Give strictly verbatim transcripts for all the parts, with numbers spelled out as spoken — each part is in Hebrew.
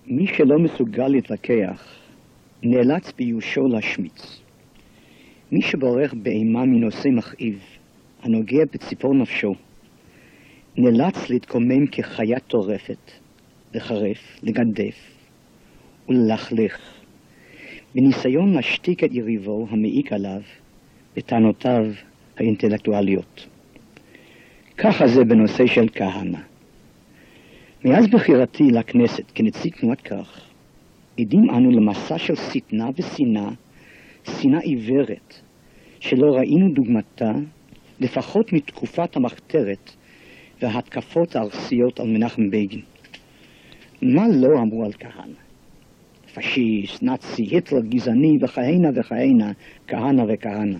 מי שלא מסוגל להתווכח, נאלץ ביושו להשמיץ. מי שבורח באימה מנושא מכאיב, הנוגע בציפור נפשו, נאלץ להתקומם כחיה טורפת, לחרף, לגדף וללכלך, בניסיון להשתיק את יריבו המעיק עליו בטענותיו האינטלקטואליות. ככה זה בנושא של כהנא. מאז בחירתי לכנסת כנציג תנועת כך, עדים אנו למסע של שטנה ושנאה, שנאה עיוורת, שלא ראינו דוגמתה, לפחות מתקופת המחתרת וההתקפות הארסיות על מנחם בגין. מה לא אמרו על כהנא? פשיסט, נאצי, היטלר, גזעני וכהנה וכהנה, כהנא וכהנא.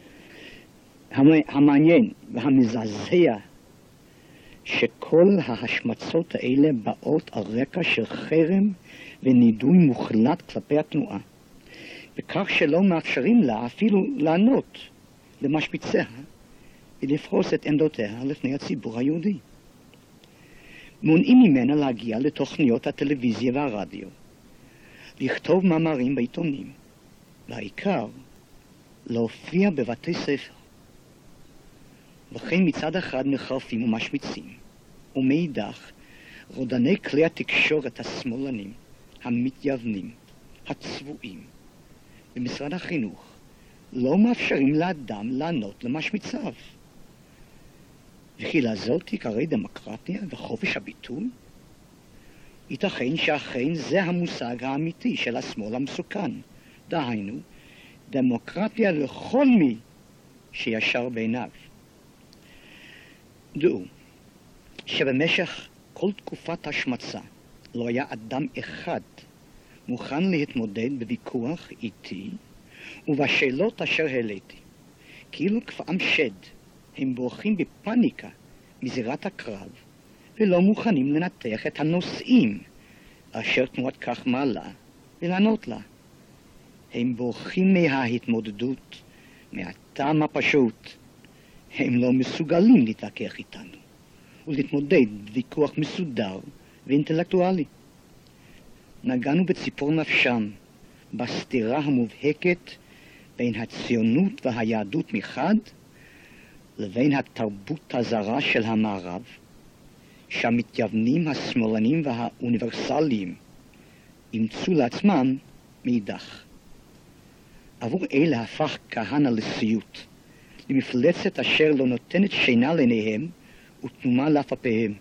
המעניין והמזעזע שכל ההשמצות האלה באות על רקע של חרם ונידוי מוחלט כלפי התנועה, וכך שלא מאפשרים לה אפילו לענות למשמיציה ולפרוס את עמדותיה לפני הציבור היהודי. מונעים ממנה להגיע לתוכניות הטלוויזיה והרדיו, לכתוב מאמרים בעיתונים, והעיקר להופיע בבתי ספר. וכן מצד אחד מחרפים ומשמיצים, ומאידך רודני כלי התקשורת השמאלנים, המתייוונים, הצבועים, במשרד החינוך, לא מאפשרים לאדם לענות למשמיציו. וכי לזאת תיקרא דמוקרטיה וחופש הביטוי? ייתכן שאכן זה המושג האמיתי של השמאל המסוכן, דהיינו, דמוקרטיה לכל מי שישר בעיניו. דעו שבמשך כל תקופת השמצה לא היה אדם אחד מוכן להתמודד בוויכוח איתי ובשאלות אשר העליתי. כאילו כפעם שד הם בורחים בפניקה מזירת הקרב ולא מוכנים לנתח את הנושאים אשר תנועת כך מעלה ולענות לה. הם בורחים מההתמודדות מהטעם הפשוט. הם לא מסוגלים להתווכח איתנו ולהתמודד בוויכוח מסודר ואינטלקטואלי. נגענו בציפור נפשם, בסתירה המובהקת בין הציונות והיהדות מחד לבין התרבות הזרה של המערב, שהמתייוונים השמאלנים והאוניברסליים אימצו לעצמם מאידך. עבור אלה הפך כהנא לסיוט, למפלצת אשר לא נותנת שינה לעיניהם ותנומה לאף אפיהם.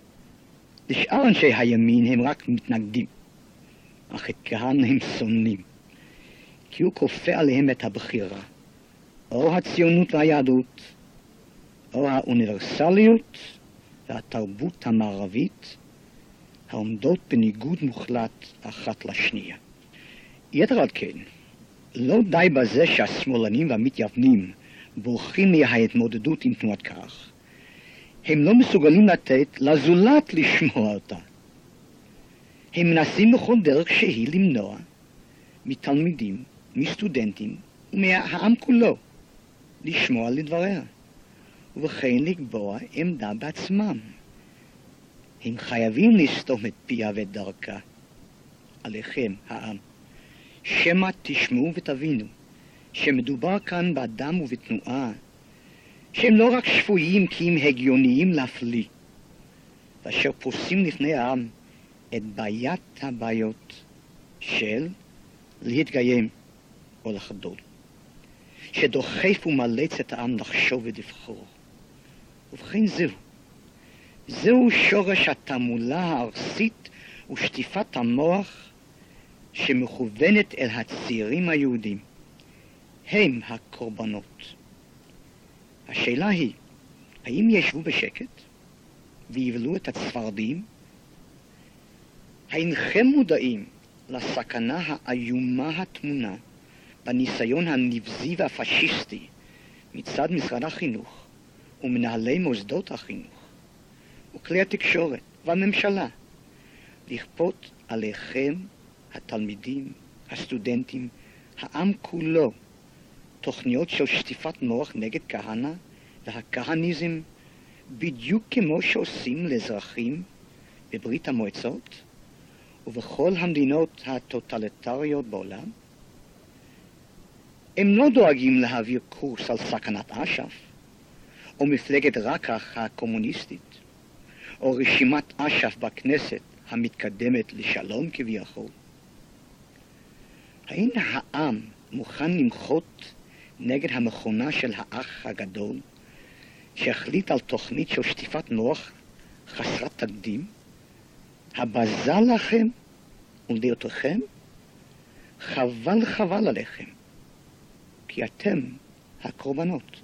לשאר אנשי הימין הם רק מתנגדים, אך את כהנא הם שונאים, כי הוא כופה עליהם את הבחירה, או הציונות והיהדות, או האוניברסליות והתרבות המערבית, העומדות בניגוד מוחלט אחת לשנייה. יתר על כן, לא די בזה שהשמאלנים והמתייוונים בורחים מההתמודדות עם תנועת כך, הם לא מסוגלים לתת לזולת לשמוע אותה. הם מנסים בכל דרך שהיא למנוע מתלמידים, מסטודנטים ומהעם כולו לשמוע לדבריה, וכן לקבוע עמדה בעצמם. הם חייבים לסתום את פיה ואת דרכה. עליכם, העם, שמא תשמעו ותבינו שמדובר כאן באדם ובתנועה שהם לא רק שפויים כי הם הגיוניים להפליא, ואשר פוסים לפני העם את בעיית הבעיות של להתקיים או לחדול, שדוחף ומלץ את העם לחשוב ולבחור. ובכן זהו, זהו שורש התעמולה הארסית ושטיפת המוח שמכוונת אל הצעירים היהודים. הם הקורבנות. השאלה היא, האם ישבו בשקט ויבלו את הצפרדים? האינכם מודעים לסכנה האיומה התמונה בניסיון הנבזי והפשיסטי מצד משרד החינוך ומנהלי מוסדות החינוך וכלי התקשורת והממשלה לכפות עליכם, התלמידים, הסטודנטים, העם כולו, תוכניות של שטיפת מוח נגד כהנא והכהניזם, בדיוק כמו שעושים לאזרחים בברית המועצות ובכל המדינות הטוטליטריות בעולם, הם לא דואגים להעביר קורס על סכנת אש"ף, או מפלגת רק"ח הקומוניסטית, או רשימת אש"ף בכנסת המתקדמת לשלום כביכול. האם העם מוכן למחות נגד המכונה של האח הגדול, שהחליט על תוכנית של שטיפת מוח חסרת תקדים, הבזה לכם ולדעותיכם? חבל חבל עליכם, כי אתם הקורבנות.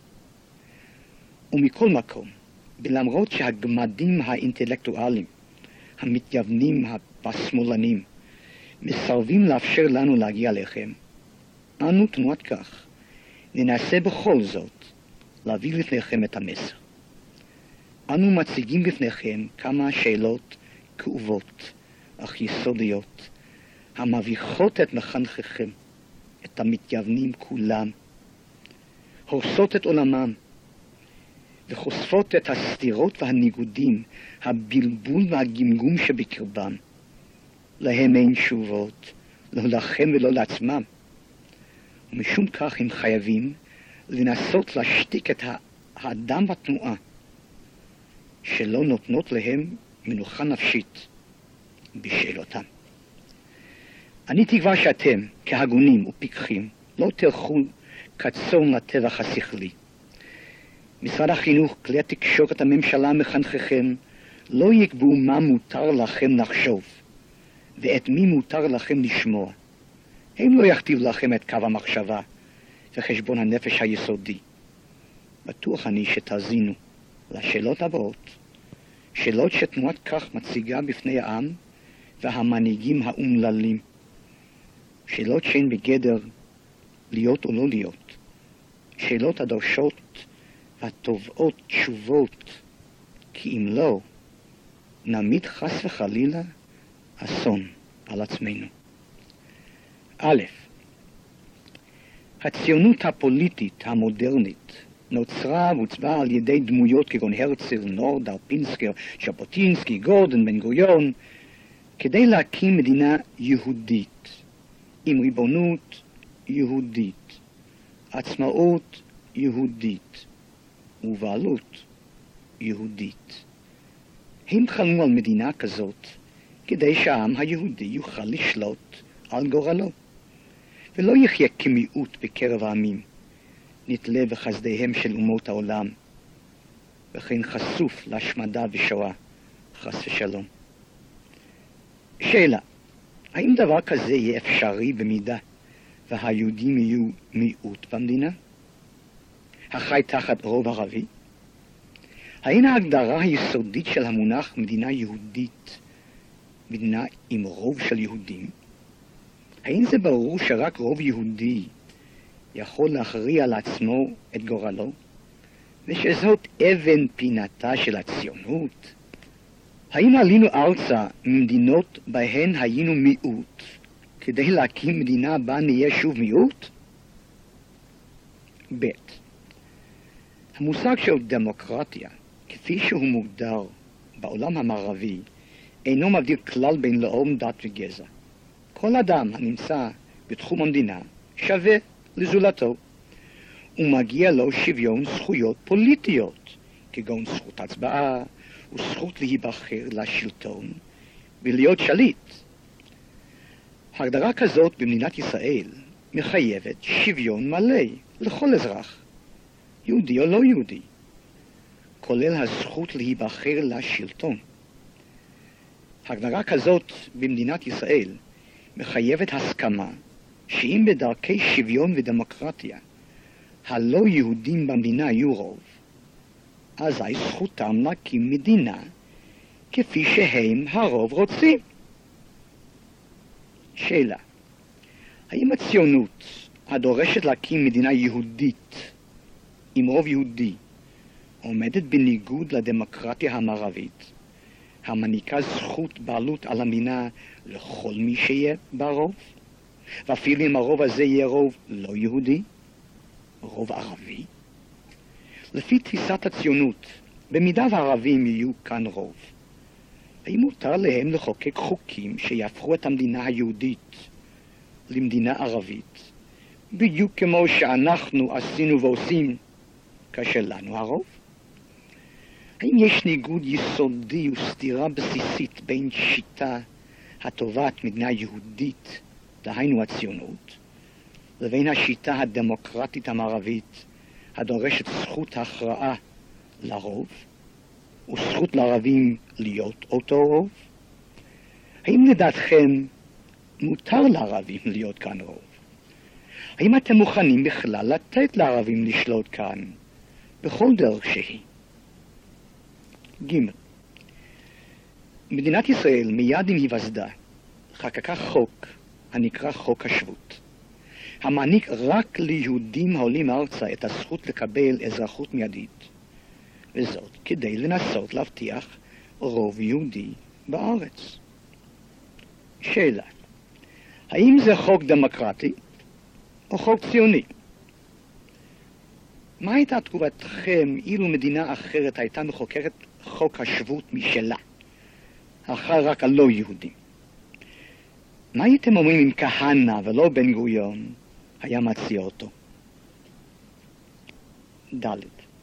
ומכל מקום, ולמרות שהגמדים האינטלקטואליים, המתייוונים והשמאלנים, מסרבים לאפשר לנו להגיע לכם, אנו תנועת כך ננסה בכל זאת להביא לפניכם את המסר. אנו מציגים בפניכם כמה שאלות כאובות אך יסודיות, המביכות את מחנכיכם, את המתייוונים כולם, הורסות את עולמם, וחושפות את הסתירות והניגודים, הבלבול והגמגום שבקרבם. להם אין תשובות, לא לכם ולא לעצמם. ומשום כך הם חייבים לנסות להשתיק את האדם בתנועה, שלא נותנות להם מנוחה נפשית בשאלותם. אני תקווה שאתם, כהגונים ופיקחים, לא תלכו כצאן לטבח השכלי. משרד החינוך, כלי התקשורת, הממשלה, מחנכיכם, לא יקבעו מה מותר לכם לחשוב, ואת מי מותר לכם לשמוע. הם לא יכתיבו לכם את קו המחשבה וחשבון הנפש היסודי. בטוח אני שתאזינו לשאלות הבאות, שאלות שתנועת כך מציגה בפני העם והמנהיגים האומללים, שאלות שהן בגדר להיות או לא להיות, שאלות הדורשות והתובעות תשובות, כי אם לא, נמיט חס וחלילה אסון על עצמנו. א', הציונות הפוליטית המודרנית נוצרה והוצבה על ידי דמויות כגון הרצל, נורדאו, פינסקר, ז'בוטינסקי, גורדון, בן גוריון, כדי להקים מדינה יהודית, עם ריבונות יהודית, עצמאות יהודית ובעלות יהודית. הם חלמו על מדינה כזאת כדי שהעם היהודי יוכל לשלוט על גורלו, ולא יחיה כמיעוט בקרב העמים, נתלה בחסדיהם של אומות העולם, וכן חשוף להשמדה ושואה, חס ושלום. שאלה, האם דבר כזה יהיה אפשרי במידה והיהודים יהיו מיעוט במדינה, החי תחת רוב ערבי? האם ההגדרה היסודית של המונח מדינה יהודית, מדינה עם רוב של יהודים, האם זה ברור שרק רוב יהודי יכול להכריע לעצמו את גורלו, ושזאת אבן פינתה של הציונות? האם עלינו ארצה ממדינות בהן היינו מיעוט, כדי להקים מדינה בה נהיה שוב מיעוט? ב' המושג של דמוקרטיה, כפי שהוא מוגדר בעולם המערבי, אינו מבדיל כלל בין לאום, דת וגזע. כל אדם הנמצא בתחום המדינה שווה לזולתו, ומגיע לו שוויון זכויות פוליטיות, כגון זכות הצבעה וזכות להיבחר לשלטון ולהיות שליט. הגדרה כזאת במדינת ישראל מחייבת שוויון מלא לכל אזרח, יהודי או לא יהודי, כולל הזכות להיבחר לשלטון. הגדרה כזאת במדינת ישראל מחייבת הסכמה שאם בדרכי שוויון ודמוקרטיה הלא יהודים במדינה יהיו רוב, אזי זכותם להקים מדינה כפי שהם הרוב רוצים. שאלה, האם הציונות הדורשת להקים מדינה יהודית עם רוב יהודי עומדת בניגוד לדמוקרטיה המערבית, המעניקה זכות בעלות על המדינה לכל מי שיהיה ברוב, ואפילו אם הרוב הזה יהיה רוב לא יהודי, רוב ערבי? לפי תפיסת הציונות, במידה והערבים יהיו כאן רוב, האם מותר להם לחוקק חוקים שיהפכו את המדינה היהודית למדינה ערבית, בדיוק כמו שאנחנו עשינו ועושים כאשר לנו הרוב? האם יש ניגוד יסודי וסתירה בסיסית בין שיטה התובעת מדינה יהודית, דהיינו הציונות, לבין השיטה הדמוקרטית המערבית הדורשת זכות הכרעה לרוב וזכות לערבים להיות אותו רוב? האם לדעתכם מותר לערבים להיות כאן רוב? האם אתם מוכנים בכלל לתת לערבים לשלוט כאן בכל דרך שהיא? ג' מדינת ישראל מיד עם היווסדה חקקה חוק הנקרא חוק השבות, המעניק רק ליהודים העולים ארצה את הזכות לקבל אזרחות מיידית, וזאת כדי לנסות להבטיח רוב יהודי בארץ. שאלה, האם זה חוק דמוקרטי או חוק ציוני? מה הייתה תגובתכם אילו מדינה אחרת הייתה מחוקקת חוק השבות משלה, החל רק על לא יהודים? מה הייתם אומרים אם כהנא ולא בן גוריון היה מציע אותו? ד'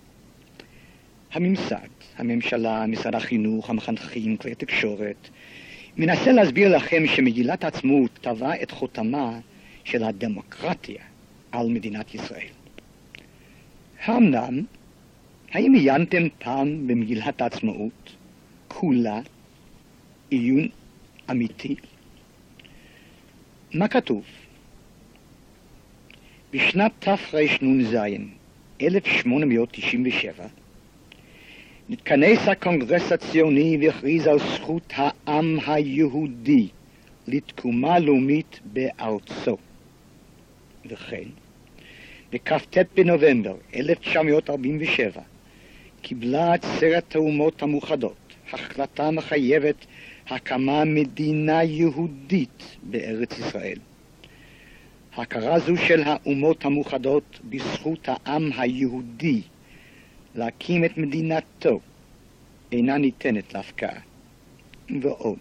הממסד, הממשלה, משרד החינוך, המחנכים, כלי התקשורת, מנסה להסביר לכם שמגילת העצמאות טבעה את חותמה של הדמוקרטיה על מדינת ישראל. האמנם, האם עיינתם פעם במגילת העצמאות כולה עיון אמיתי? מה כתוב? בשנת תרנ"ז, אלף שמונה מאות תשעים ושבע, נתכנס הקונגרס הציוני והכריז על זכות העם היהודי לתקומה לאומית בארצו. וכן, בכ"ט בנובמבר אלף תשע מאות ארבעים ושבע קיבלה עצרת האומות המאוחדות החלטה מחייבת הקמה מדינה יהודית בארץ ישראל. הכרה זו של האומות המאוחדות בזכות העם היהודי להקים את מדינתו אינה ניתנת להפקעה. ועוד,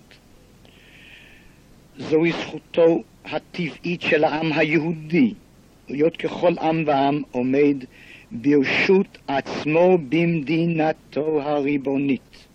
זוהי זכותו הטבעית של העם היהודי להיות ככל עם ועם עומד ברשות עצמו במדינתו הריבונית.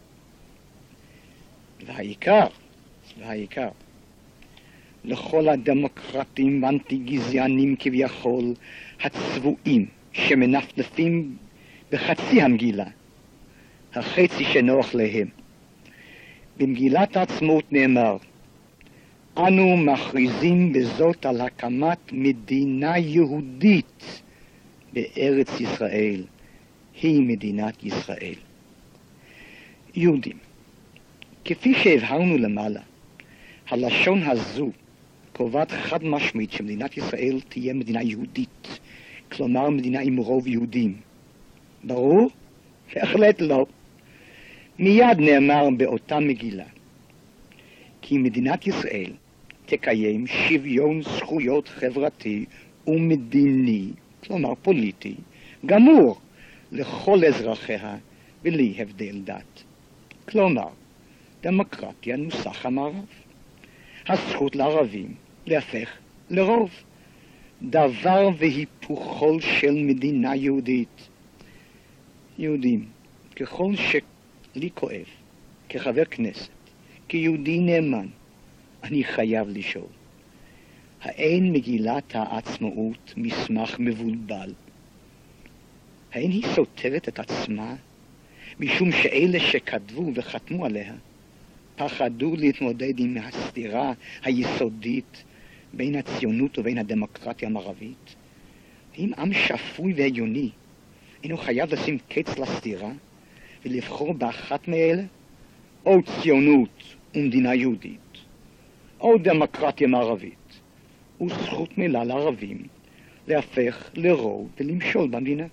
והעיקר, והעיקר, לכל הדמוקרטים והאנטי-גזענים כביכול הצבועים שמנפנפים בחצי המגילה, החצי שנוח להם. במגילת העצמאות נאמר, אנו מכריזים בזאת על הקמת מדינה יהודית בארץ ישראל, היא מדינת ישראל. יהודים, כפי שהבהרנו למעלה, הלשון הזו קובעת חד משמעית שמדינת ישראל תהיה מדינה יהודית, כלומר מדינה עם רוב יהודים. ברור? בהחלט לא. מיד נאמר באותה מגילה, כי מדינת ישראל תקיים שוויון זכויות חברתי ומדיני, כלומר פוליטי, גמור לכל אזרחיה בלי הבדל דת. כלומר, דמוקרטיה נוסח המערב. הזכות לערבים להפך לרוב. דבר והיפוכו של מדינה יהודית. יהודים, ככל שלי כואב, כחבר כנסת, כיהודי נאמן, אני חייב לשאול, האין מגילת העצמאות מסמך מבולבל? האין היא סותרת את עצמה, משום שאלה שכתבו וחתמו עליה, פחדו להתמודד עם הסתירה היסודית בין הציונות ובין הדמוקרטיה המערבית? האם עם שפוי והגיוני אינו חייב לשים קץ לסתירה ולבחור באחת מאלה? או ציונות ומדינה יהודית, או דמוקרטיה מערבית, וזכות מלאה לערבים להפך לרוב ולמשול במדינה.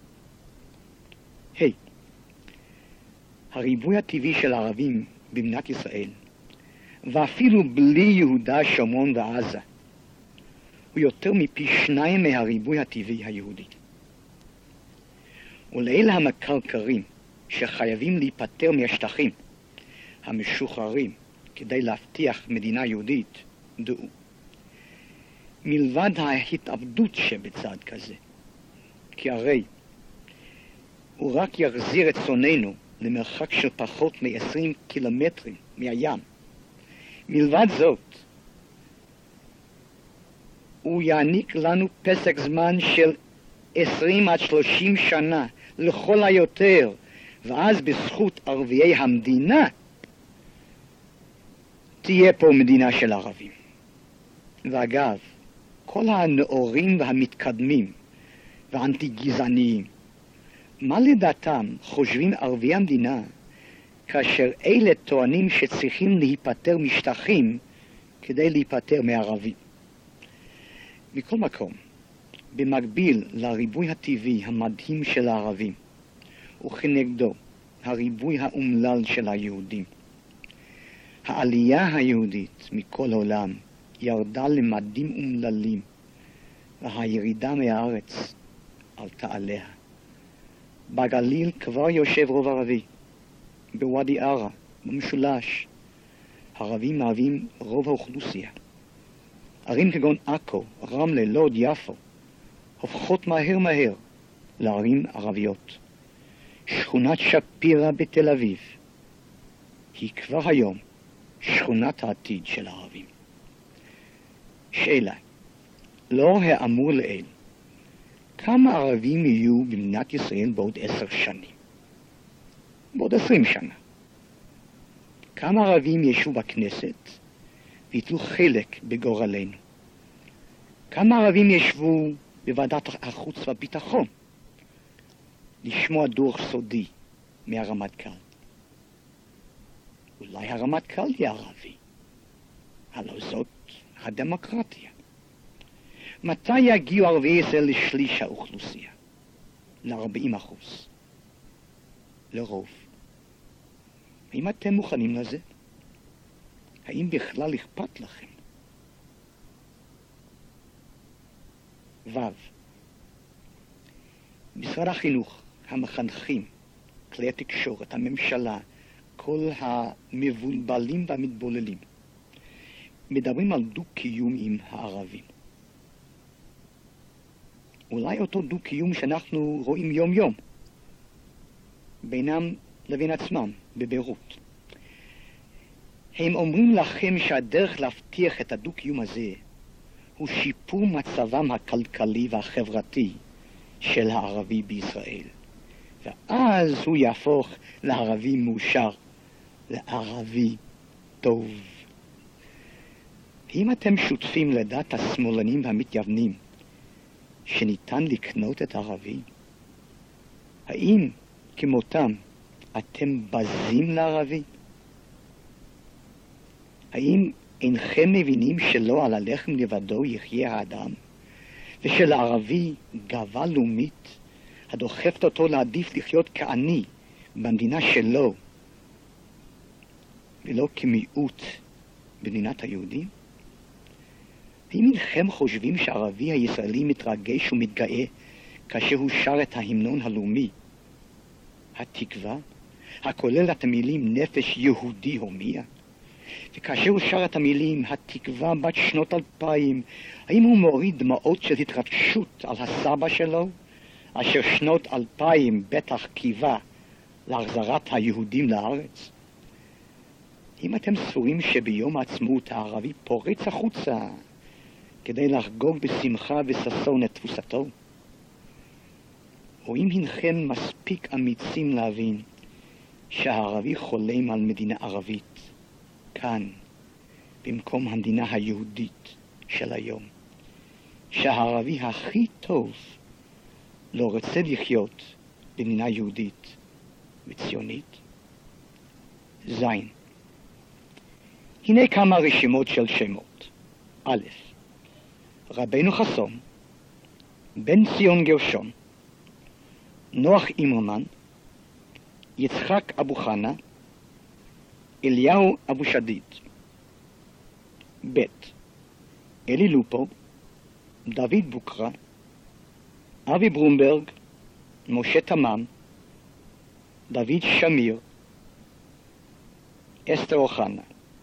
היי, הריבוי הטבעי של הערבים במדינת ישראל, ואפילו בלי יהודה, שומרון ועזה, הוא יותר מפי שניים מהריבוי הטבעי היהודי. ולאלה המקרקרים שחייבים להיפטר מהשטחים המשוחררים כדי להבטיח מדינה יהודית, דעו. מלבד ההתאבדות שבצד כזה, כי הרי הוא רק יחזיר את צוננו למרחק של פחות מ-עשרים קילומטרים מהים. מלבד זאת, הוא יעניק לנו פסק זמן של עשרים עד שלושים שנה לכל היותר, ואז בזכות ערביי המדינה תהיה פה מדינה של ערבים. ואגב, כל הנאורים והמתקדמים והאנטי-גזעניים, מה לדעתם חושבים ערביי המדינה כאשר אלה טוענים שצריכים להיפטר משטחים כדי להיפטר מערבים? מכל מקום, במקביל לריבוי הטבעי המדהים של הערבים, וכנגדו הריבוי האומלל של היהודים, העלייה היהודית מכל העולם ירדה למדים אומללים, והירידה מהארץ עלתה עליה. בגליל כבר יושב רוב ערבי, בוואדי ערה, במשולש, הערבים מהווים רוב האוכלוסייה. ערים כגון עכו, רמלה, לוד, יפו, הופכות מהר מהר לערים ערביות. שכונת שפירא בתל אביב היא כבר היום שכונת העתיד של הערבים. שאלה, לאור האמור לעיל, כמה ערבים יהיו במדינת ישראל בעוד עשר שנים? בעוד עשרים שנה? כמה ערבים ישבו בכנסת ויתלו חלק בגורלנו? כמה ערבים ישבו בוועדת החוץ והביטחון לשמוע דוח סודי מהרמטכ"ל? אולי הרמטכ"ל יהיה ערבי, הלא זאת הדמוקרטיה. מתי יגיעו ערביי ישראל לשליש האוכלוסייה? ל-ארבעים אחוז. לרוב. האם אתם מוכנים לזה? האם בכלל אכפת לכם? ו' משרד החינוך, המחנכים, כלי התקשורת, הממשלה, כל המבולבלים והמתבוללים, מדברים על דו-קיום עם הערבים. אולי אותו דו-קיום שאנחנו רואים יום-יום, בינם לבין עצמם, בביירות. הם אומרים לכם שהדרך להבטיח את הדו-קיום הזה הוא שיפור מצבם הכלכלי והחברתי של הערבי בישראל. ואז הוא יהפוך לערבי מאושר, לערבי טוב. אם אתם שותפים לדעת השמאלנים והמתייוונים שניתן לקנות את הערבי, האם כמותם אתם בזים לערבי? האם אינכם מבינים שלא על הלחם לבדו יחיה האדם, ושלערבי גאווה לאומית הדוחפת אותו להעדיף לחיות כעני במדינה שלו ולא כמיעוט במדינת היהודים? האם אינכם חושבים שהערבי הישראלי מתרגש ומתגאה כאשר הוא שר את ההמנון הלאומי, התקווה, הכולל את המילים נפש יהודי הומייה? וכאשר הוא שר את המילים התקווה בת שנות אלפיים, האם הוא מוריד דמעות של התרגשות על הסבא שלו, אשר שנות אלפיים בטח קיווה להחזרת היהודים לארץ? אם אתם סבורים שביום העצמאות הערבי פורץ החוצה כדי לחגוג בשמחה וששון את תבוסתו, או אם אינכם מספיק אמיצים להבין שהערבי חולם על מדינה ערבית כאן, במקום המדינה היהודית של היום, שהערבי הכי טוב לא רוצה לחיות במדינה יהודית וציונית? זין. הנה כמה רשימות של שמות. א', רבנו חסון, בן ציון גרשון, נוח אימרמן, יצחק אבו חנה, אליהו אבו שדיד. ב', אלי לופו, דוד בוקרה, אבי ברומברג, משה תמם, דוד שמיר, אסתר אוחנה.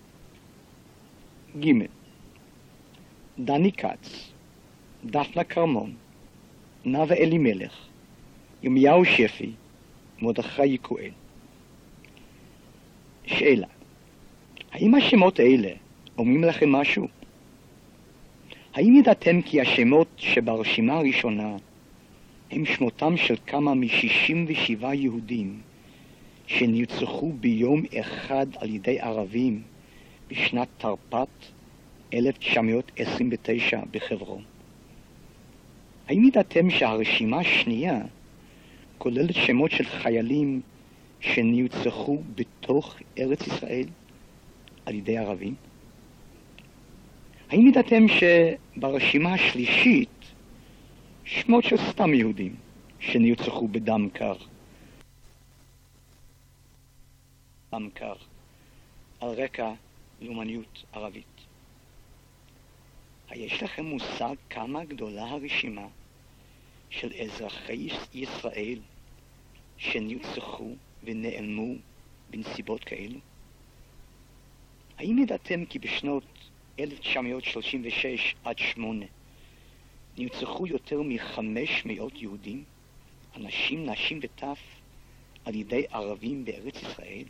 ג' דני כץ, דפנה קרמון, נאוה אלימלך, ירמיהו שפי, מרדכי יקואל. שאלה: האם השמות האלה אומרים לכם משהו? האם ידעתם כי השמות שברשימה הראשונה הם שמותם של כמה מ-שישים ושבעה יהודים שנרצחו ביום אחד על ידי ערבים בשנת תרפ"ט אלף תשע מאות עשרים ותשע בחברון? האם ידעתם שהרשימה השנייה כוללת שמות של חיילים שנרצחו בתוך ארץ ישראל על ידי ערבים? האם ידעתם שברשימה השלישית שמות של סתם יהודים שנרצחו בדם קר? דם קר על רקע לאומניות ערבית. היש לכם מושג כמה גדולה הרשימה של אזרחי ישראל שנרצחו ונעלמו בנסיבות כאלו? האם ידעתם כי בשנות אלף תשע מאות שלושים ושש עד שמונה נרצחו יותר מחמש מאות יהודים, אנשים, נשים וטף, על ידי ערבים בארץ ישראל?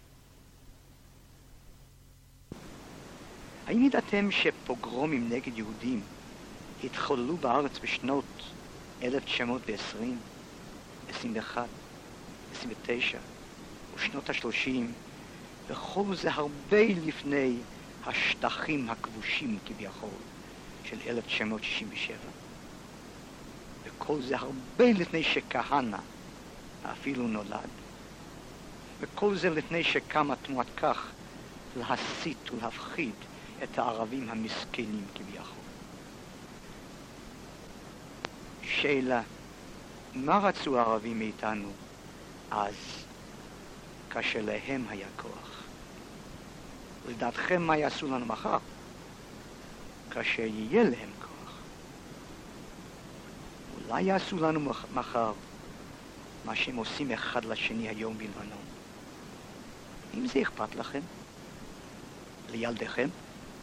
האם ידעתם שפוגרומים נגד יהודים התחוללו בארץ בשנות אלף תשע מאות עשרים, עשרים ואחת, עשרים ותשע ושנות השלושים, וכל זה הרבה לפני השטחים הכבושים כביכול של אלף תשע מאות שישים ושבע? וכל זה הרבה לפני שכהנא אפילו נולד, וכל זה לפני שקמה תנועת כך להסית ולהפחיד את הערבים המסכנים כביכול. שאלה: מה רצו הערבים מאיתנו אז, כאשר להם היה כוח? לדעתכם מה יעשו לנו מחר, כאשר יהיה להם כוח? אולי יעשו לנו מחר מה שהם עושים אחד לשני היום בלבנון. אם זה אכפת לכם, לילדיכם?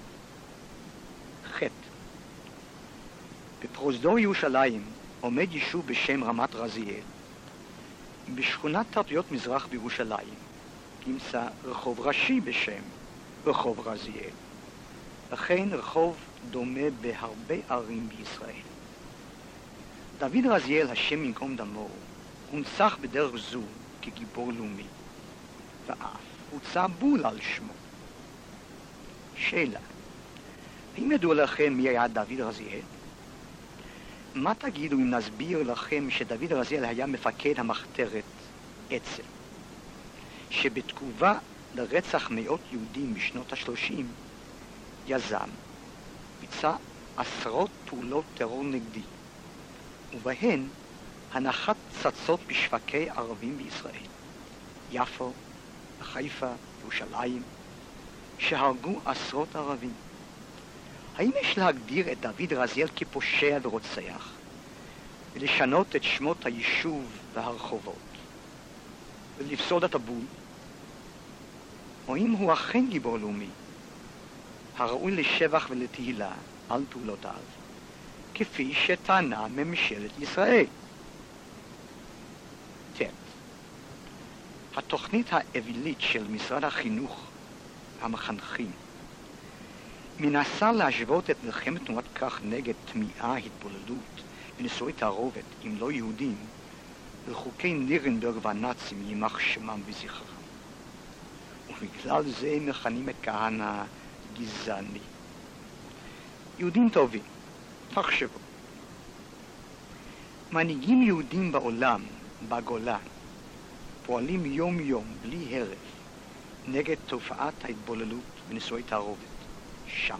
ח' בפרוזדור ירושלים עומד יישוב בשם רמת רזיאל. בשכונת תרפיות מזרח בירושלים נמצא רחוב ראשי בשם רחוב רזיאל. לכן רחוב דומה בהרבה ערים בישראל. דוד רזיאל, השם ינקום דמו, הונצח בדרך זו כגיבור לאומי, ואף הוצא בול על שמו. שאלה: האם ידוע לכם מי היה דוד רזיאל? מה תגידו אם נסביר לכם שדוד רזיאל היה מפקד המחתרת אצ"ל, שבתגובה לרצח מאות יהודים בשנות השלושים יזם, ביצע עשרות פעולות טרור נגדי, ובהן הנחת פצצות בשווקי ערבים בישראל, יפו, חיפה, ירושלים, שהרגו עשרות ערבים? האם יש להגדיר את דוד רזיאל כפושע ורוצח ולשנות את שמות היישוב והרחובות ולפסול את הבול? או אם הוא אכן גיבור לאומי הראוי לשבח ולתהילה על פעולותיו, כפי שטענה ממשלת ישראל? ט' התוכנית האווילית של משרד החינוך המחנכים מנסה להשוות את מלחמת תנועת כך נגד תמיעה, התבוללות ונישואי תערובת עם לא יהודים לחוקי נירנברג והנאצים יימח שמם וזכרם. ובגלל זה מכנים את כהנא גזעני. יהודים טובים, תחשבו. מנהיגים יהודים בעולם, בגולה, פועלים יום יום בלי הרף נגד תופעת ההתבוללות ונישואי תערובת שמה.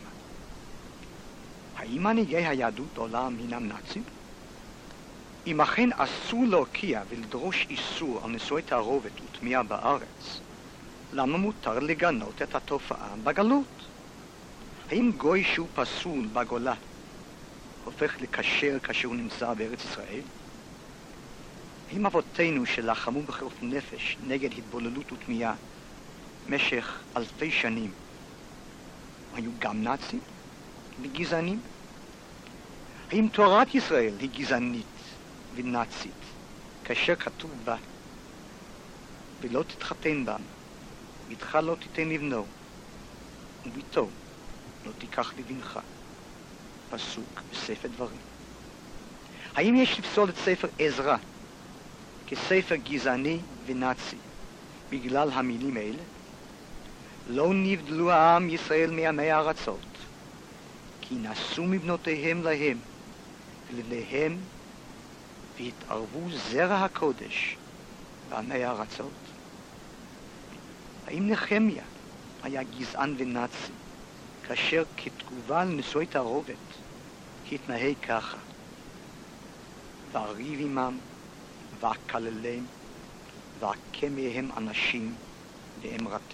האם מנהיגי היהדות בעולם הינם נאצים? אם אכן אסור להוקיע ולדרוש איסור על נישואי תערובת וטמיעה בארץ, למה מותר לגנות את התופעה בגלות? האם גוי שהוא פסול בגולה הופך לכשר כאשר הוא נמצא בארץ ישראל? האם אבותינו שלחמו בחירוף נפש נגד התבוללות וטמיעה משך אלפי שנים היו גם נאצים וגזענים? האם תורת ישראל היא גזענית ונאצית כאשר כתוב בה ולא תתחתן בם, ביתך לא תיתן לבנו וביתו לא תיקח לבנך, פסוק בספר דברים? האם יש לפסול את ספר עזרא כספר גזעני ונאצי בגלל המילים האלה? לא נבדלו העם ישראל מעמי הארצות, כי נשאו מבנותיהם להם ולבניהם, והתערבו זרע הקודש בעמי הארצות. האם נחמיה היה גזען ונאצי כאשר כתגובה לנישואי תערובת התנהג ככה? ואריב עמם ואקללם ואכה מהם אנשים ואמרתם.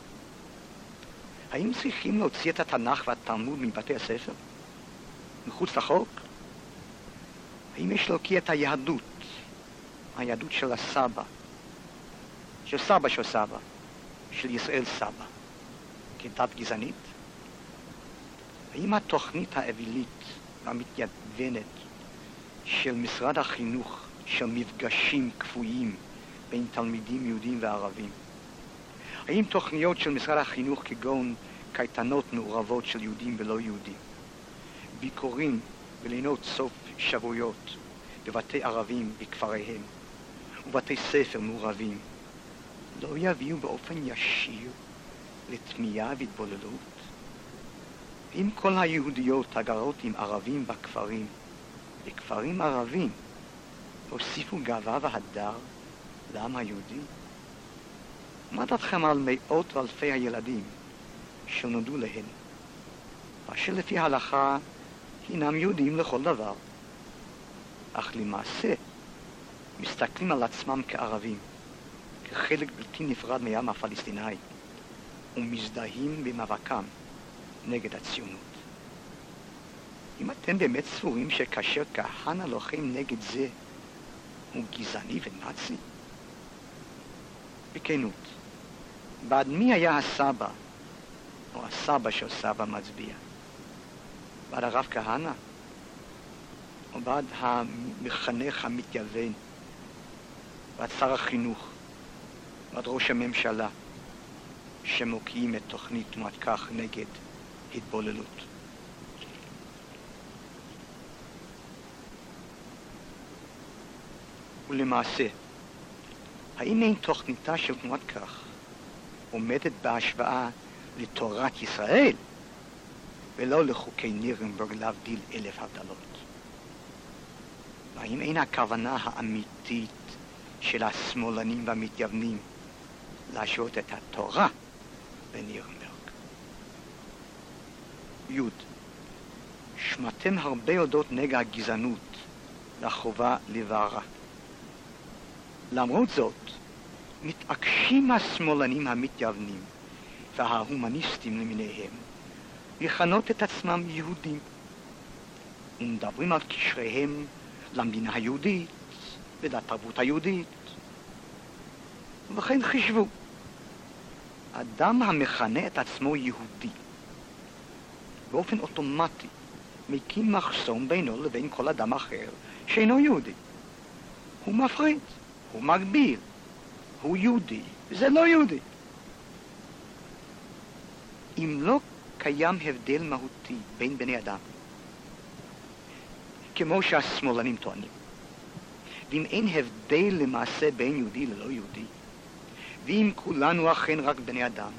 האם צריכים להוציא את התנ"ך והתלמוד מבתי הספר? מחוץ לחוק? האם יש להוקיע את היהדות, היהדות של הסבא, של סבא של סבא, של ישראל סבא, כדת גזענית? האם התוכנית האווילית והמתייוונת של משרד החינוך של מפגשים כפויים בין תלמידים יהודים וערבים, האם תוכניות של משרד החינוך כגון קייטנות מעורבות של יהודים ולא יהודים, ביקורים ולינות סוף שבועות בבתי ערבים בכפריהם ובתי ספר מעורבים, לא יביאו באופן ישיר לתמיהה והתבוללות? אם כל היהודיות הגרות עם ערבים בכפרים, בכפרים ערבים, הוסיפו גאווה והדר לעם היהודי? מה דעתכם על מאות ואלפי הילדים שנולדו להם, אשר לפי ההלכה הינם יהודים לכל דבר, אך למעשה מסתכלים על עצמם כערבים, כחלק בלתי נפרד מהעם הפלסטיני, ומזדהים במאבקם נגד הציונות? אם אתם באמת סבורים שכאשר כהנא לוחם נגד זה הוא גזעני ונאצי? בכנות, בעד מי היה הסבא או הסבא של סבא מצביע? בעד הרב כהנא? או בעד המחנך המתייוון? בעד שר החינוך? בעד ראש הממשלה שמוקיעים את תוכנית תנועת כך נגד התבוללות? ולמעשה, האם אין תוכניתה של תנועת כך עומדת בהשוואה לתורת ישראל ולא לחוקי נירנברג להבדיל אלף הבדלות? והאם אין הכוונה האמיתית של השמאלנים והמתייוונים להשוות את התורה בנירנברג? י' שמעתם הרבה אודות נגע הגזענות והחובה לבערה. למרות זאת, מתעקשים השמאלנים המתייוונים וההומניסטים למיניהם לכנות את עצמם יהודים, ומדברים על קשריהם למדינה היהודית ולתרבות היהודית. ובכן חשבו, אדם המכנה את עצמו יהודי באופן אוטומטי מקים מחסום בינו לבין כל אדם אחר שאינו יהודי. הוא מפריד, הוא מגביל, הוא יהודי, זה לא יהודי. אם לא קיים הבדל מהותי בין בני אדם, כמו שהשמאלנים טוענים, ואם אין הבדל למעשה בין יהודי ללא יהודי, ואם כולנו אכן רק בני אדם,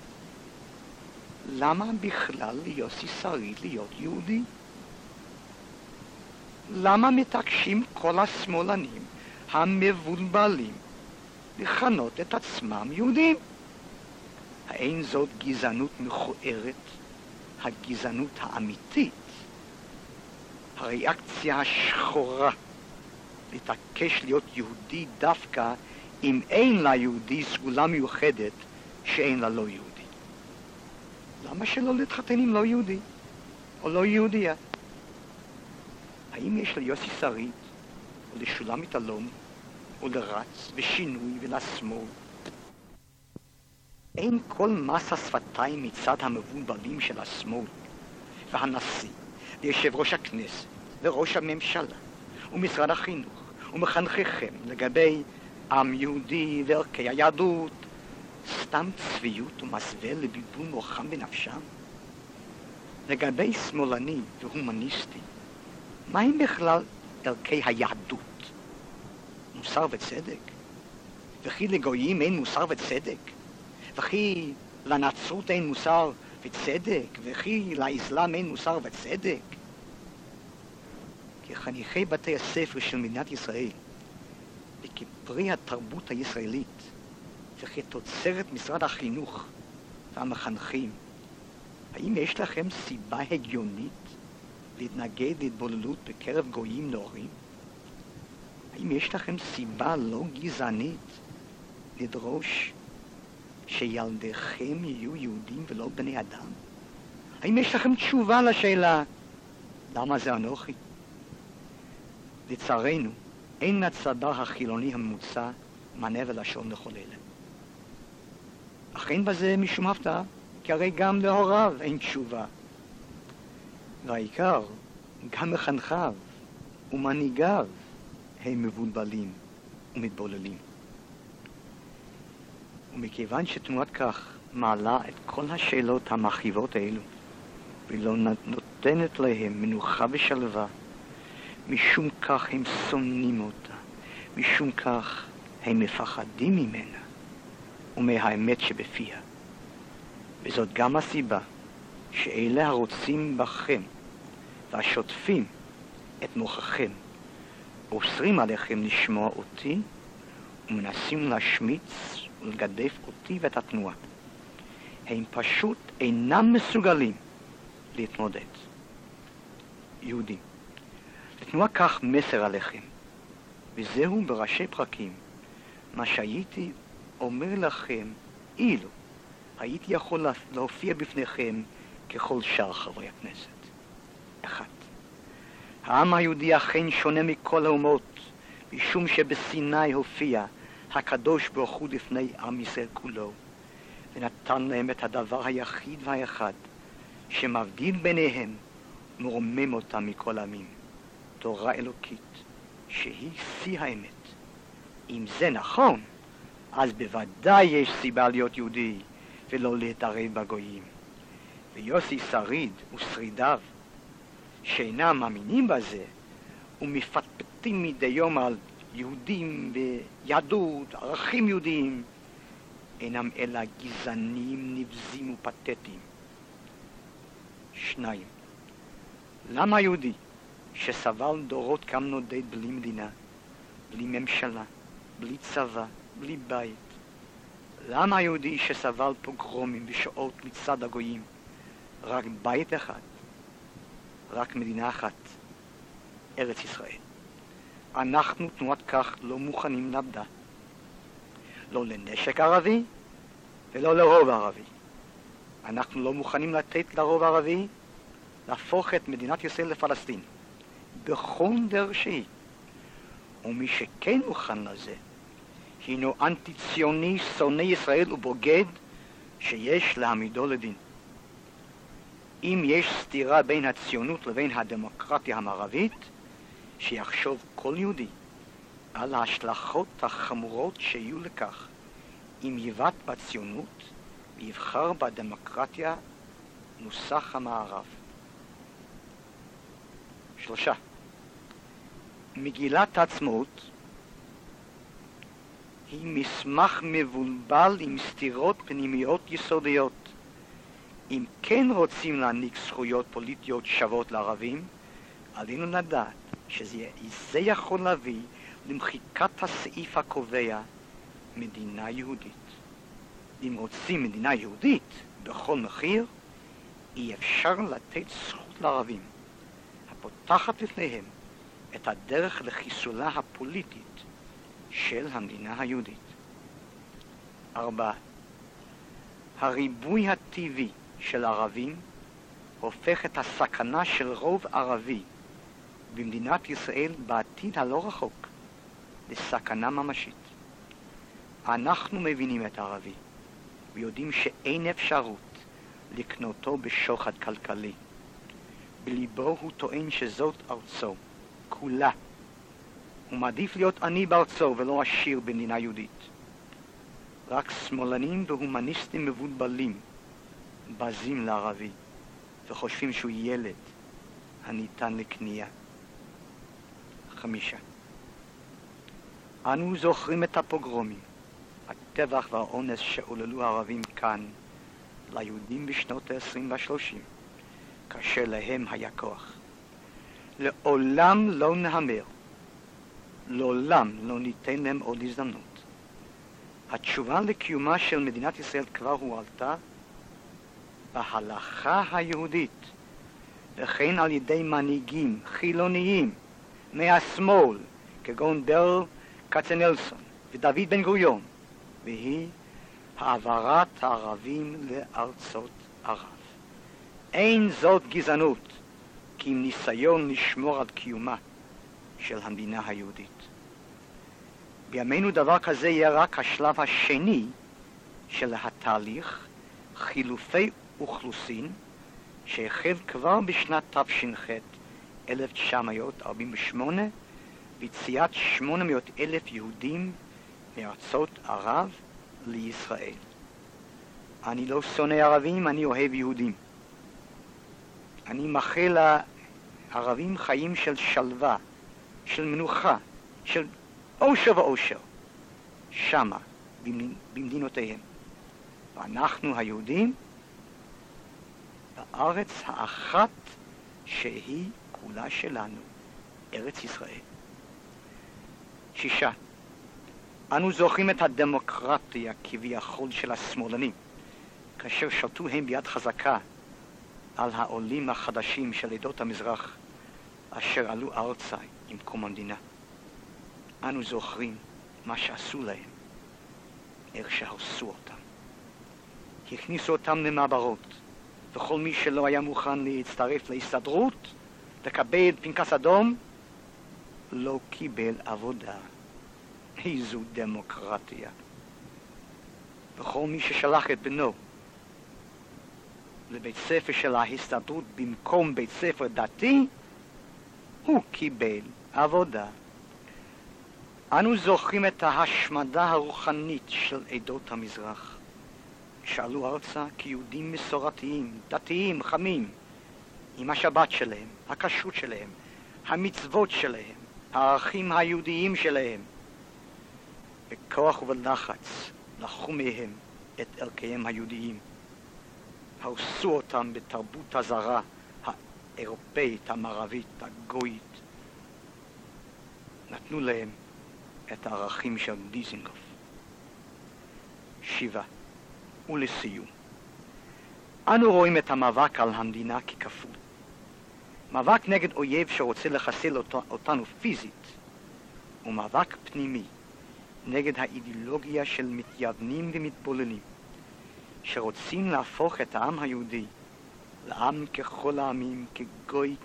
למה בכלל ליוסי שריד להיות יהודי? למה מתעקשים כל השמאלנים המבולבלים לכנות את עצמם יהודים? האין זאת גזענות מכוערת, הגזענות האמיתית, הריאקציה השחורה להתעקש להיות יהודי דווקא אם אין ליהודי סגולה מיוחדת שאין לה לא יהודי? למה שלא להתחתן עם לא יהודי או לא יהודייה? האם יש ליוסי שריד או לשולמית אלוני או לרץ ושינוי ולשמאל אין כל מס השפתיים מצד המבולבלים של השמאל והנשיא ויושב ראש הכנסת וראש הממשלה ומשרד החינוך ומחנכיכם לגבי עם יהודי וערכי היהדות סתם צביעות ומסווה לביבול מוחם בנפשם? לגבי שמאלני והומניסטי, מהם בכלל ערכי היהדות? מוסר וצדק? וכי לגויים אין מוסר וצדק? וכי לנצרות אין מוסר וצדק? וכי לאסלאם אין מוסר וצדק? כחניכי בתי הספר של מדינת ישראל וכפרי התרבות הישראלית וכתוצרת משרד החינוך והמחנכים, האם יש לכם סיבה הגיונית להתנגד להתבוללות בקרב גויים נאורים? האם יש לכם סיבה לא גזענית לדרוש שילדיכם יהיו יהודים ולא בני אדם? האם יש לכם תשובה לשאלה למה זה אנוכי? לצערנו, אין לצבא החילוני הממוצע מנה ולשון לכל אלה. אך אין בזה משום הפתעה, כי הרי גם להוריו אין תשובה. והעיקר, גם מחנכיו ומנהיגיו הם מבולבלים ומתבוללים. ומכיוון שתנועת כך מעלה את כל השאלות המכאיבות האלו, ולא נותנת להם מנוחה ושלווה, משום כך הם שונאים אותה, משום כך הם מפחדים ממנה ומהאמת שבפיה. וזאת גם הסיבה שאלה הרוצים בכם והשוטפים את מוחכם אוסרים עליכם לשמוע אותי ומנסים להשמיץ ולגדף אותי ואת התנועה. הם פשוט אינם מסוגלים להתמודד. יהודים, לתנועה כך מסר עליכם, וזהו בראשי פרקים מה שהייתי אומר לכם אילו הייתי יכול להופיע בפניכם ככל שאר חברי הכנסת. אחד, העם היהודי אכן שונה מכל האומות, משום שבסיני הופיע הקדוש ברוך הוא לפני עם ישראל כולו, ונתן להם את הדבר היחיד והאחד שמבדיל ביניהם ומרומם אותם מכל עמים, תורה אלוקית, שהיא שיא האמת. אם זה נכון, אז בוודאי יש סיבה להיות יהודי ולא להתערב בגויים. ויוסי שריד ושרידיו שאינם מאמינים בזה ומפטפטים מדי יום על יהודים ויהדות, ערכים יהודיים, אינם אלא גזענים, נבזים ופתטיים. שניים, למה יהודי שסבל דורות כמה נודד בלי מדינה, בלי ממשלה, בלי צבא, בלי בית, למה היהודי שסבל פוגרומים ושעות מצד הגויים, רק בית אחד, רק מדינה אחת, ארץ ישראל? אנחנו תנועת כך לא מוכנים לעבדה, לא לנשק ערבי ולא לרוב ערבי. אנחנו לא מוכנים לתת לרוב ערבי להפוך את מדינת ישראל לפלסטין בכל דרך שהיא. ומי שכן מוכן לזה הינו אנטי ציוני, שונא ישראל ובוגד שיש להעמידו לדין. אם יש סתירה בין הציונות לבין הדמוקרטיה המערבית, שיחשוב כל יהודי על ההשלכות החמורות שיהיו לכך אם יבט בציונות ויבחר בדמוקרטיה נוסח המערב. שלושה, מגילת העצמאות היא מסמך מבולבל עם סתירות פנימיות יסודיות. אם כן רוצים להעניק זכויות פוליטיות שוות לערבים, עלינו לדעת שזה יכול להביא למחיקת הסעיף הקובע מדינה יהודית. אם רוצים מדינה יהודית בכל מחיר, אי אפשר לתת זכות לערבים, הפותחת לפניהם את הדרך לחיסולה הפוליטית של המדינה היהודית. ארבע, הריבוי הטבעי של ערבים הופך את הסכנה של רוב ערבי במדינת ישראל בעתיד הלא רחוק לסכנה ממשית. אנחנו מבינים את הערבי, ויודעים שאין אפשרות לקנותו בשוחד כלכלי. בליבו הוא טוען שזאת ארצו, כולה. הוא מעדיף להיות עני בארצו ולא עשיר במדינה יהודית. רק שמאלנים והומניסטים מבולבלים בזים לערבי וחושבים שהוא ילד הניתן לקנייה. חמישה. אנו זוכרים את הפוגרומים, הטבח והאונס שעוללו הערבים כאן ליהודים בשנות ה-עשרים וה-שלושים, כאשר להם היה כוח. לעולם לא נהמר, לעולם לא ניתן להם עוד הזדמנות. התשובה לקיומה של מדינת ישראל כבר הועלתה בהלכה היהודית, וכן על ידי מנהיגים חילוניים מהשמאל, כגון ברל כצנלסון ודוד בן גוריון, והיא העברת הערבים לארצות ערב. אין זאת גזענות, כי אם ניסיון לשמור על קיומה של המדינה היהודית. בימינו דבר כזה יהיה רק השלב השני של התהליך, חילופי אוכלוסין, שהחל כבר בשנת תש"ח אלף תשע מאות ארבעים ושמונה, ויציאת שמונה מאות אלף יהודים מארצות ערב לישראל. אני לא שונא ערבים, אני אוהב יהודים. אני מאחל לערבים חיים של שלווה, של מנוחה, של אושר ואושר, שמה, במדינותיהם. ואנחנו היהודים בארץ האחת שהיא כולה שלנו, ארץ ישראל. שישה. אנו זוכרים את הדמוקרטיה כביכול של השמאלנים, כאשר שלטו הם ביד חזקה על העולים החדשים של עדות המזרח, אשר עלו ארצה עם קום המדינה. אנו זוכרים מה שעשו להם, איך שהרסו אותם. הכניסו אותם למעברות, וכל מי שלא היה מוכן להצטרף להסתדרות, לקבל פנקס אדום, לא קיבל עבודה. איזו דמוקרטיה. וכל מי ששלח את בנו לבית ספר של ההסתדרות במקום בית ספר דתי, הוא קיבל עבודה. אנו זוכרים את ההשמדה הרוחנית של עדות המזרח, שעלו ארצה כיהודים מסורתיים, דתיים, חמים, עם השבת שלהם, הכשרות שלהם, המצוות שלהם, הערכים היהודיים שלהם. בכוח ובלחץ לקחו מהם את ערכיהם היהודיים, הרסו אותם בתרבות הזרה, האירופאית, המערבית, הגויית. נתנו להם את הערכים של דיזנגוף. שבע. ולסיום, אנו רואים את המאבק על המדינה ככפול. מאבק נגד אויב שרוצה לחסל אותו, אותנו פיזית, ומאבק פנימי נגד האידיאולוגיה של מתייוונים ומתבוללים, שרוצים להפוך את העם היהודי לעם ככל העמים, כגוי,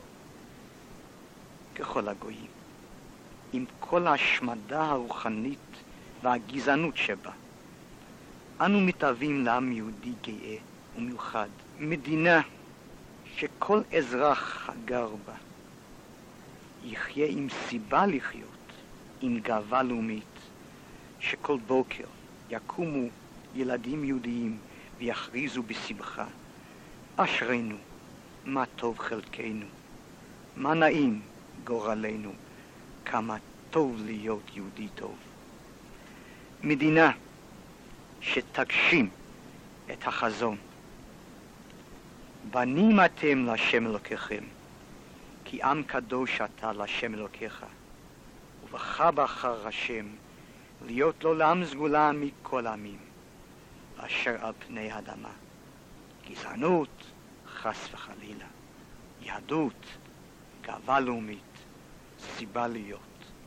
ככל הגויים, עם כל ההשמדה הרוחנית והגזענות שבה. אנו מתאבים לעם יהודי גאה ומיוחד, מדינה שכל אזרח הגר בה יחיה עם סיבה לחיות, עם גאווה לאומית, שכל בוקר יקומו ילדים יהודיים ויכריזו בשמחה, אשרינו, מה טוב חלקנו, מה נעים גורלנו, כמה טוב להיות יהודי טוב. מדינה שתגשים את החזון. בנים אתם להשם אלוקיכם, כי עם קדוש אתה להשם אלוקיך, ובחר בחר השם להיות לו לעם סגולה מכל עמים, אשר על פני האדמה. גזענות, חס וחלילה. יהדות, גאווה לאומית, סיבה להיות.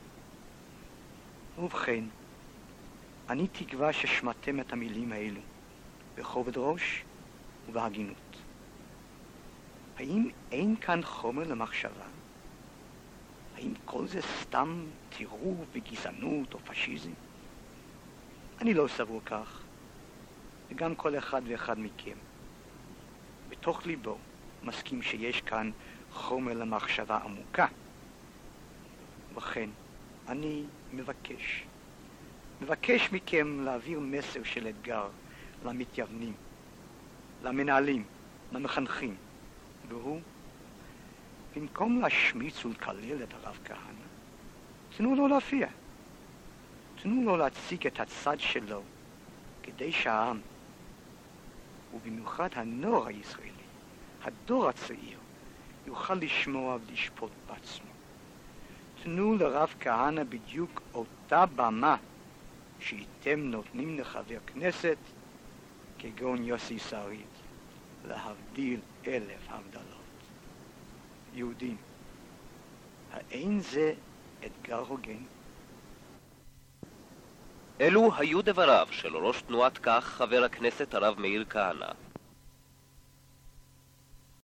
ובכן, אני תקווה ששמעתם את המילים האלו בכובד ראש ובהגינות. האם אין כאן חומר למחשבה? האם כל זה סתם טירוף וגזענות או פשיזם? אני לא סבור כך. וגם כל אחד ואחד מכם, בתוך ליבו, מסכים שיש כאן חומר למחשבה עמוקה. וכן, אני מבקש, מבקש מכם להעביר מסר של אתגר למתייוונים, למנהלים, למחנכים, והוא, במקום להשמיץ ולקלל את הרב כהנא, תנו לו להופיע. תנו לו להציג את הצד שלו, כדי שהעם, ובמיוחד הנוער הישראלי, הדור הצעיר, יוכל לשמוע ולשפוט בעצמו. תנו לרב כהנא בדיוק אותה במה שאתם נותנים לחבר כנסת, כגון יוסי שריד, להבדיל אלף הבדלות. יהודים, האין זה אתגר הוגן? אלו היו דבריו של ראש תנועת כך חבר הכנסת הרב מאיר כהנא,